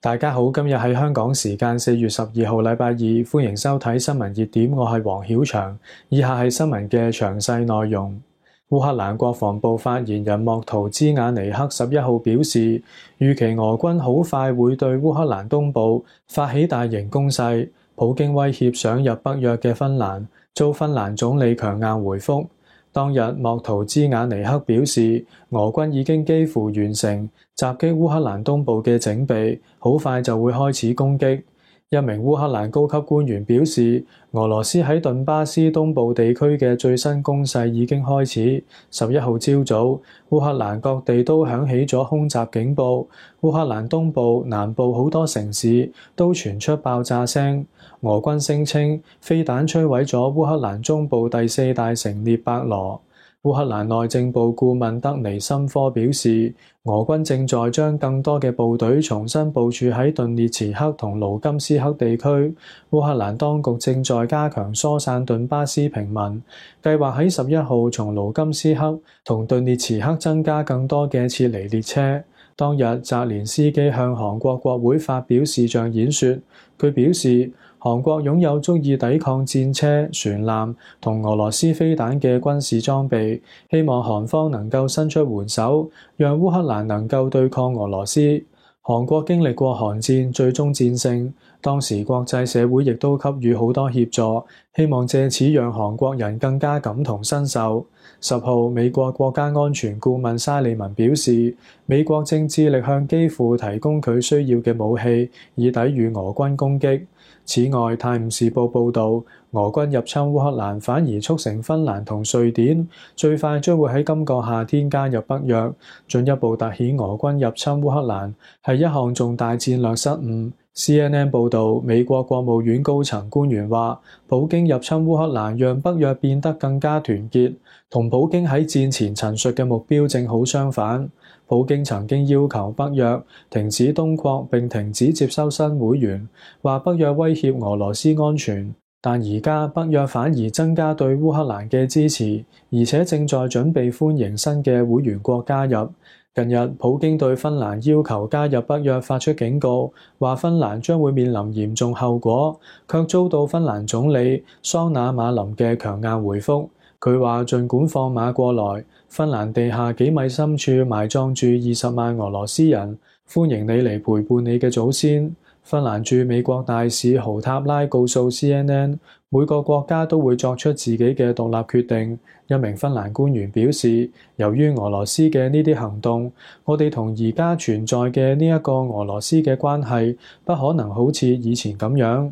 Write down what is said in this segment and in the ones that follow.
大家好，今日係香港時間4月12號禮拜二，歡迎收睇新聞熱點，我係黃曉翔。以下係新聞嘅詳細內容。烏克蘭國防部發言人莫圖茲瓦尼克11號表示，預期俄軍好快會對烏克蘭東部發起大型攻勢。普京威脅想入北約嘅芬蘭，遭芬蘭總理強硬回覆。當日，莫圖茲瓦尼克表示，俄軍已經幾乎完成襲擊烏克蘭東部嘅整備，好快就會開始攻擊。一名烏克蘭高級官員表示，俄羅斯喺頓巴斯東部地區嘅最新攻勢已經開始。11號朝早，烏克蘭各地都響起咗空襲警報，烏克蘭東部、南部好多城市都傳出爆炸聲。俄軍聲稱飛彈摧毀咗烏克蘭中部第4大城聶伯羅。烏克蘭內政部顧問德尼申科表示，俄軍正在將更多嘅部隊重新部署喺頓涅茨克同盧甘斯克地區。烏克蘭當局正在加強疏散頓巴斯平民，計劃喺11號從盧甘斯克同頓涅茨克增加更多嘅撤離列車。當日，澤連斯基向韓國國會發表視像演說，佢表示，韓國擁有足以抵抗戰車、船艦同俄羅斯飛彈嘅軍事裝備，希望韓方能夠伸出援手，讓烏克蘭能夠對抗俄羅斯。韓國經歷過韓戰，最終戰勝，當時國際社會亦都給予好多協助，希望藉此讓韓國人更加感同身受。10號，美國國家安全顧問沙利文表示，美國正致力向基輔提供佢需要嘅武器，以抵禦俄軍攻擊。此外，《泰晤士報》報導，俄軍入侵烏克蘭反而促成芬蘭同瑞典最快將會喺今個夏天加入北約，進一步凸顯俄軍入侵烏克蘭係一項重大戰略失誤。CNN 報導，美國國務院高層官員話，普京入侵烏克蘭讓北約變得更加團結，同普京喺戰前陳述嘅目標正好相反。普京曾經要求北約停止東擴並停止接收新會員，話北約威脅俄羅斯安全。但而家北約反而增加對烏克蘭嘅支持，而且正在準備歡迎新嘅會員國加入。近日，普京對芬蘭要求加入北約發出警告，話芬蘭將會面臨嚴重後果，卻遭到芬蘭總理桑那馬林嘅強硬回覆。佢話盡管放馬過來，芬蘭地下幾米深處埋葬住20萬俄羅斯人，歡迎你嚟陪伴你嘅祖先。芬蘭駐美國大使豪塔拉告訴 CNN， 每個國家都會作出自己嘅獨立決定。一名芬蘭官員表示，由於俄羅斯嘅呢啲行動，我哋同而家存在嘅呢一個俄羅斯嘅關係不可能好似以前咁樣。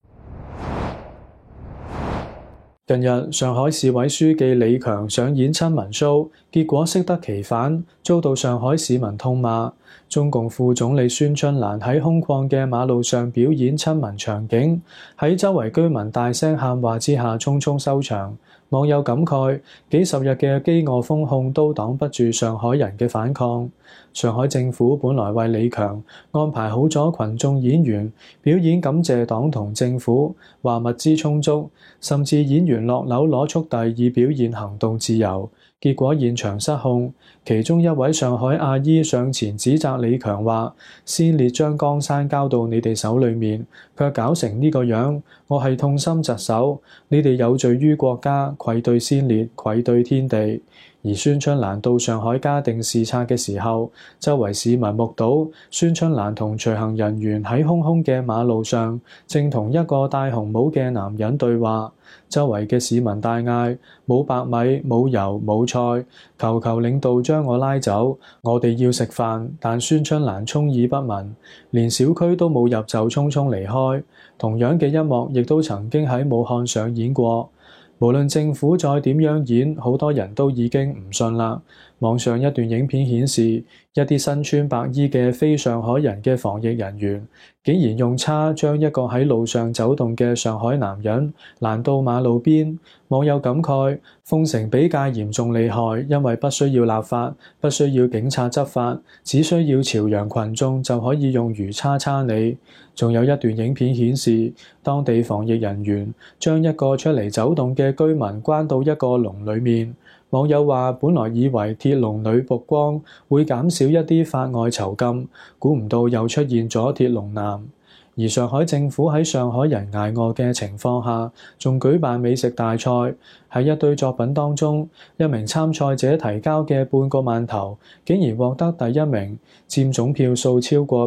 近日，上海市委書記李強上演親民 show， 結果適得其反，遭到上海市民痛罵。中共副總理孫春蘭喺空曠嘅馬路上表演親民場景，喺周圍居民大聲喊話之下匆匆收場。網友感慨，幾十日嘅饑餓封控都擋不住上海人嘅反抗。上海政府本來為李強安排好咗群眾演員表演感謝黨同政府，話物資充足，甚至演員落樓攞速遞以表現行動自由。結果現場失控，其中一位上海阿姨上前指責李強話：先烈將江山交到你哋手裏面，卻搞成呢個樣，我係痛心疾首。你哋有罪於國家，愧對先烈，愧對天地。而孫春蘭到上海嘉定視察嘅時候，周圍市民目睹孫春蘭同隨行人員喺空空嘅馬路上，正同一個戴紅帽嘅男人對話。周圍嘅市民大嗌：冇白米、冇油、冇菜，求求領導將我拉走，我哋要食飯。但孫春蘭充耳不聞，連小區都冇入就匆匆離開。同樣嘅一幕亦都曾經喺武漢上演過。無論政府再點樣演，好多人都已經唔信啦。網上一段影片顯示，一啲身穿白衣嘅非上海人嘅防疫人員，竟然用叉將一個喺路上走動嘅上海男人攔到馬路邊。網友感慨：封城比戒嚴仲厲害，因為不需要立法，不需要警察執法，只需要朝陽群眾就可以用魚叉叉你。仲有一段影片顯示，當地防疫人員將一個出嚟走動嘅居民關到一個籠裡面。 網友話：本來以為鐵籠女曝光會減少一啲法外囚禁，估唔到又出現咗鐵籠男。而上海政府喺上海人捱餓嘅情況下，仲舉辦美食大賽。喺一堆作品當中，一名參賽者提交嘅半個饅頭，竟然獲得第一名，佔總票數超過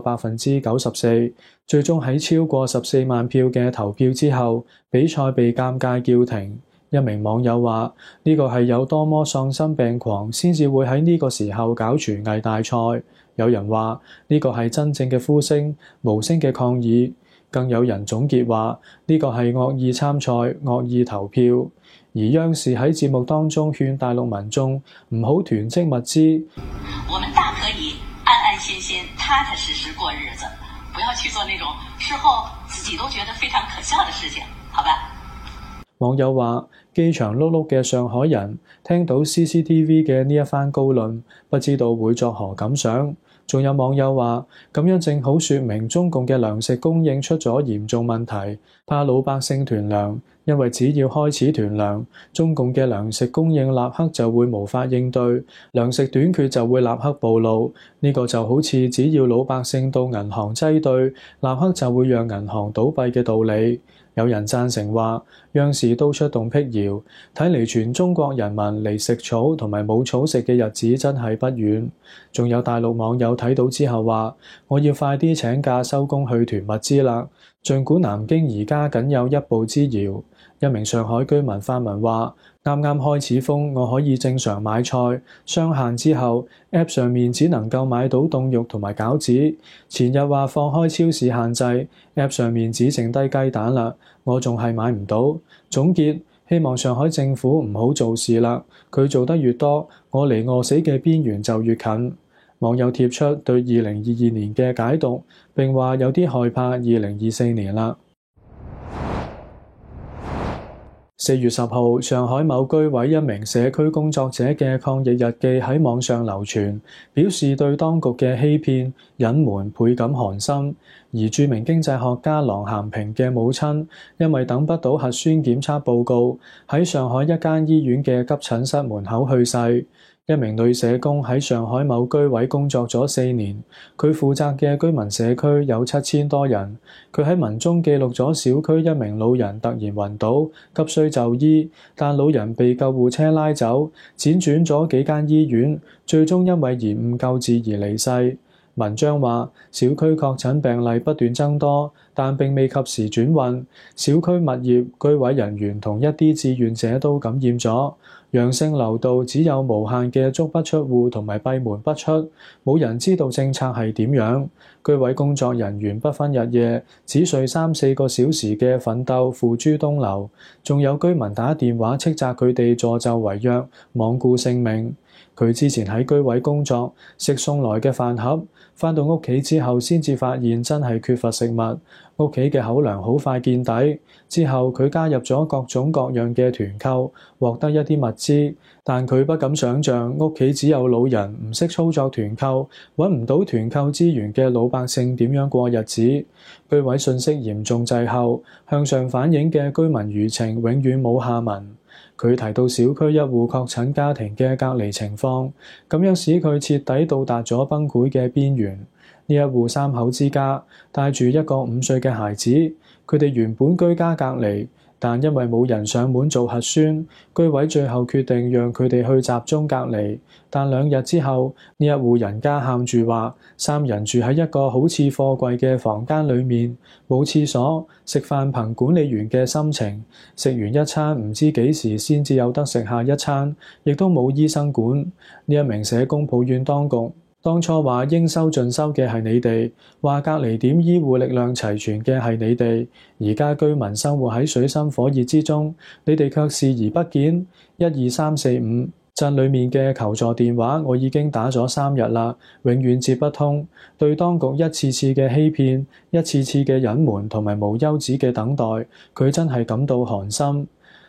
94%。最終喺超過14萬票嘅投票之後，比賽被尷尬叫停。一名網友話：呢個係有多麼喪心病狂，先至會喺呢個時候搞廚藝大賽。有人話呢個係真正嘅呼聲，無聲嘅抗議。更有人總結話呢個係惡意參賽、惡意投票。而央視喺節目當中勸大陸民眾唔好囤積物資。 我們大可以安安心心、踏踏實實過日子，不要去做那種事後自己都覺得非常可笑的事情，好吧？ 網友話：飢腸轆轆嘅上海人聽到 CCTV 嘅呢一番高論，不知道會作何感想。仲有網友話：咁樣正好説明中共嘅糧食供應出咗嚴重問題，怕老百姓囤糧，因為只要開始囤糧，中共嘅糧食供應立刻就會無法應對，糧食短缺就會立刻暴露。呢個就好似只要老百姓到銀行擠兌，立刻就會讓銀行倒閉嘅道理。有人贊成話，央視都出動闢謠，睇嚟全中國人民離食草同埋冇草食嘅日子真係不遠。仲有大陸網友睇到之後話：我要快啲請假收工去囤物資啦！儘管南京而家僅有一步之遙。一名上海居民發文話：啱啱開始封，我可以正常買菜，雙限之後 App 上面只能夠買到凍肉同埋餃子。前日話放開超市限制 App 上面只剩低雞蛋啦，我仲係買唔到。總結，希望上海政府唔好做事啦，佢做得越多，我離餓死嘅邊緣就越近。網友貼出對2022年嘅解讀，並話有啲害怕2024年啦。4月10號，上海某居委一名社區工作者嘅抗疫日記喺網上流傳，表示對當局嘅欺騙、隱瞞倍感寒心。而著名經濟學家郎咸平嘅母親，因為等不到核酸檢測報告，喺上海一間醫院嘅急診室門口去世。一名女社工喺上海某居委工作咗4年，佢負責嘅居民社區有7000多人。佢喺文中記錄咗小區一名老人突然暈倒，急需就醫，但老人被救護車拉走，輾轉咗幾間醫院，最終因為延誤救治而離世。文章話，小區確診病例不斷增多，但並未及時轉運。小區物業、居委人員同一啲志願者都感染咗，陽性流度只有無限嘅足不出戶同埋閉門不出，冇人知道政策係點樣。居委工作人員不分日夜，只睡3-4個小時嘅奮鬥付諸東流，仲有居民打電話斥責佢哋助紂為虐，罔顧性命。佢之前喺居委工作，食送來嘅飯盒，返到屋企之後先至發現真係缺乏食物，屋企嘅口糧好快見底。之後佢加入咗各種各樣嘅團購，獲得一啲物資，但佢不敢想像屋企只有老人，唔識操作團購，揾唔到團購資源嘅老百姓點樣過日子。居委信息嚴重滯後，向上反映嘅居民輿情永遠冇下文。佢提到小區一戶確診家庭嘅隔離情況，咁樣使佢徹底到達咗崩潰嘅邊緣。呢一戶3口之家帶住一個5歲嘅孩子，佢哋原本居家隔離，但因為冇人上門做核酸，居委最後決定讓佢哋去集中隔離。但2日之後，呢一戶人家喊住話，3人住喺一個好似貨櫃嘅房間裡面，冇廁所，食飯憑管理員嘅心情，食完一餐唔知幾時先至有得食下一餐，亦都冇醫生管。呢一名社工抱怨當局，當初話應收盡收嘅係你哋，話隔離點醫護力量齊全嘅係你哋，而家居民生活喺水深火熱之中，你哋卻視而不見。12345鎮裡面嘅求助電話我已經打咗3日啦，永遠接不通。對當局一次次嘅欺騙、一次次嘅隱瞞同埋無休止嘅等待，佢真係感到寒心。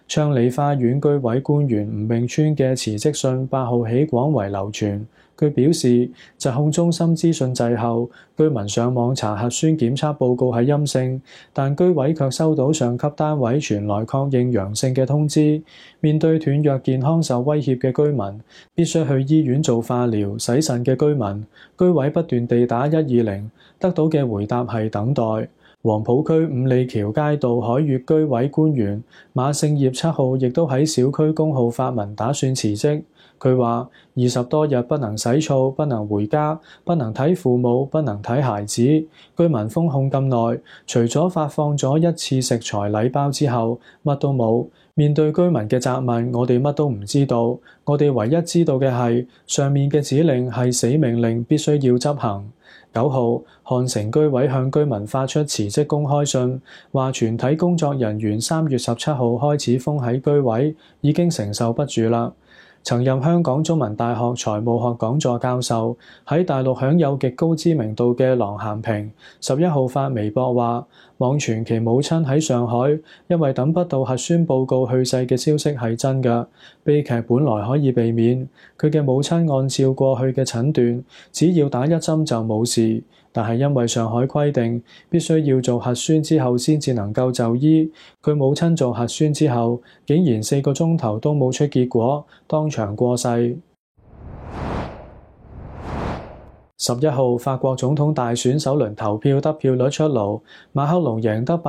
昌里花園居委官員吳永川嘅辭職信8號起廣為流傳。佢表示，疾控中心資訊滯後，居民上網查核酸檢測報告係陰性，但居委卻收到上級單位傳來確認陽性嘅通知。面對斷弱健康受威脅嘅居民，必須去醫院做化療、洗腎嘅居民，居委不斷地打120，得到嘅回答係等待。黃埔區五里橋街道海悅居委官員馬勝業7號亦都喺小區公號發文打算辭職。佢話20多日不能洗澡，不能回家，不能睇父母，不能睇孩子。居民封控咁耐，除咗發放咗一次食材禮包之後，乜都冇。面對居民嘅責問，我哋乜都唔知道。我哋唯一知道嘅係上面嘅指令係死命令，必須要執行。9號，漢城居委向居民發出辭職公開信，話全體工作人員3月17號開始封喺居委，已經承受不住啦。曾任香港中文大學財務學講座教授，喺大陸享有極高知名度嘅郎咸平11號發微博話，網傳其母親喺上海因為等不到核酸報告去世嘅消息係真㗎，悲劇本來可以避免。佢嘅母親按照過去嘅診斷，只要打1針就冇事。但係因為上海規定必須要做核酸之後先至能夠就醫，佢母親做核酸之後，竟然4個鐘頭都冇出結果，當場過世。11號，法國總統大選首輪投票得票率出爐，馬克龍贏得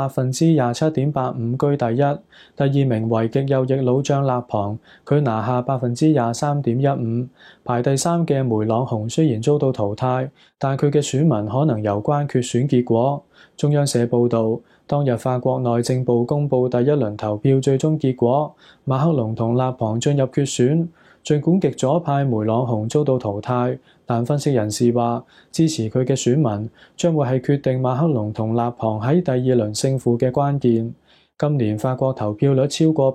27.85%居第一，第二名為極右翼老將勒龐，佢拿下23.15%。排第3嘅梅朗雄雖然遭到淘汰，但佢嘅選民可能有關決選結果。中央社報導，當日法國內政部公佈第一輪投票最終結果，馬克龍同勒龐進入決選。儘管極左派梅朗雄遭到淘汰，但分析人士話，支持佢嘅選民將會係決定馬克龍同勒龐喺第二輪勝負嘅關鍵。今年法國投票率超過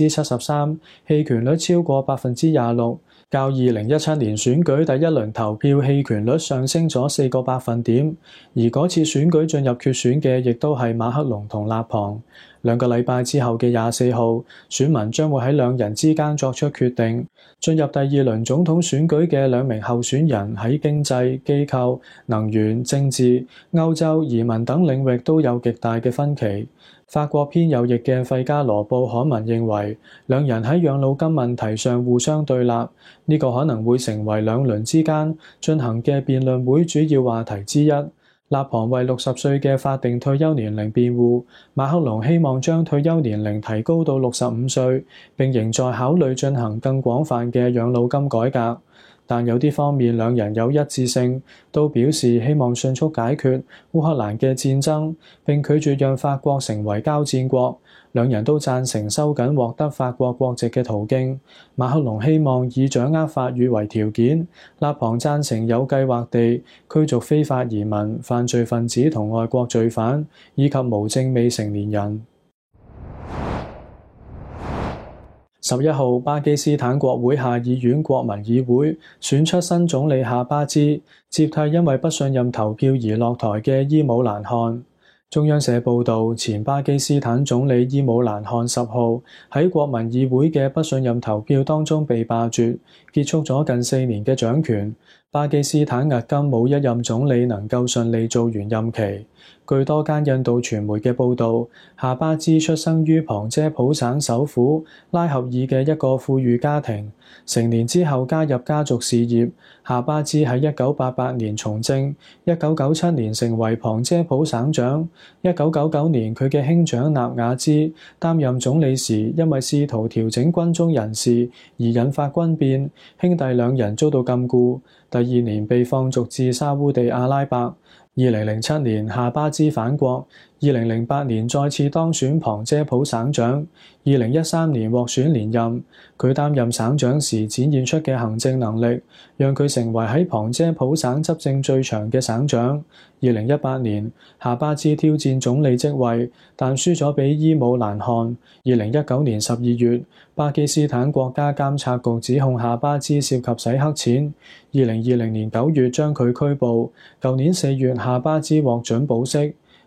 73%，棄權率超過26%，較2017年選舉第一輪投票棄權率上升咗4個百分點。而嗰次選舉進入決選嘅亦都係馬克龍同勒龐。2個禮拜之後嘅24號，選民將會喺兩人之間作出決定。進入第二輪總統選舉嘅兩名候選人喺經濟、機構、能源、政治、歐洲、移民等領域都有極大嘅分歧。法國偏右翼嘅費加羅報刊文認為，兩人喺養老金問題上互相對立，呢個可能會成為兩輪之間進行嘅辯論會主要話題之一。勒龐為60歲嘅法定退休年齡辯護，馬克龍希望將退休年齡提高到65歲，並仍在考慮進行更廣泛嘅養老金改革。但有啲方面兩人有一致性，都表示希望迅速解決烏克蘭嘅戰爭，並拒絕讓法國成為交戰國。兩人都贊成收緊獲得法國國籍嘅途徑。馬克龍希望以掌握法語為條件，勒龐贊成有計劃地驅逐非法移民、犯罪分子同外國罪犯，以及無證未成年人。11號，巴基斯坦國會下議院國民議會選出新總理夏巴茲，接替因為不信任投票而落台嘅伊姆蘭汗。中央社報導，前巴基斯坦總理伊姆蘭汗10號喺國民議會嘅不信任投票當中被罷黜，結束咗近4年嘅掌權。巴基斯坦迄今冇一任總理能夠順利做完任期。據多間印度傳媒嘅報導，夏巴茲出生於旁遮普省首府拉合爾嘅一個富裕家庭。成年之後加入家族事業，夏巴茲喺1988年從政，1997年成為旁遮普省長。1999年佢嘅兄長納瓦茲擔任總理時，因為試圖調整軍中人事而引發軍變，兄弟兩人遭到禁錮。第二年被放逐至沙烏地阿拉伯。2007年夏巴茲返國，2008年再次當選旁遮普省長，2013年獲選連任。佢擔任省長時展現出嘅行政能力，讓佢成為喺旁遮普省執政最長嘅省長。2018年夏巴茲挑戰總理職位，但輸咗俾伊姆蘭汗。2019年12月，巴基斯坦國家監察局指控夏巴茲涉及洗黑錢。2020年9月將佢拘捕。舊年4月夏巴茲獲准保釋。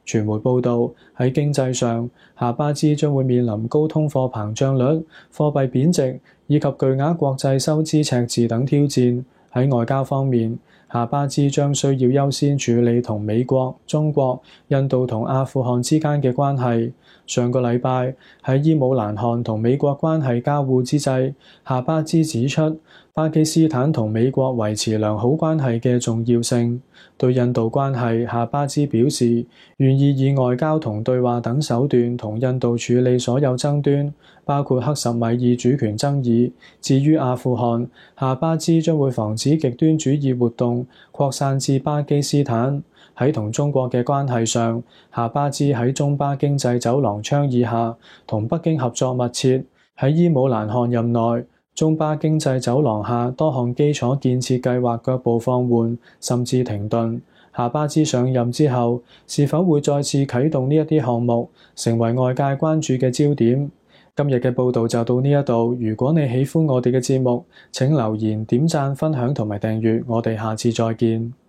傳媒報道，喺經濟上，夏巴茲將會面臨高通貨膨脹率、貨幣貶值以及巨額國際收支赤字等挑戰。喺外交方面，夏巴茲將需要優先處理同美國、中國、印度同阿富汗之間嘅關係。上個禮拜喺伊姆蘭汗同美國關係交惡之際，夏巴茲指出巴基斯坦同美國維持良好關係嘅重要性。對印度關係，夏巴茲表示願意以外交同對話等手段同印度處理所有爭端，包括克什米爾主權爭議。至於阿富汗，夏巴茲將會防止極端主義活動擴散至巴基斯坦。喺同中國嘅關係上，夏巴茲喺中巴經濟走廊倡議下，同北京合作密切。喺伊姆蘭汗任內，中巴經濟走廊下多項基礎建設計劃腳步放緩，甚至停頓。夏巴茲上任之後，是否會再次啟動呢一啲項目，成為外界關注嘅焦點。今日嘅報導就到呢一度。如果你喜歡我哋嘅節目，請留言、點讚、分享同埋訂閱。我哋下次再見。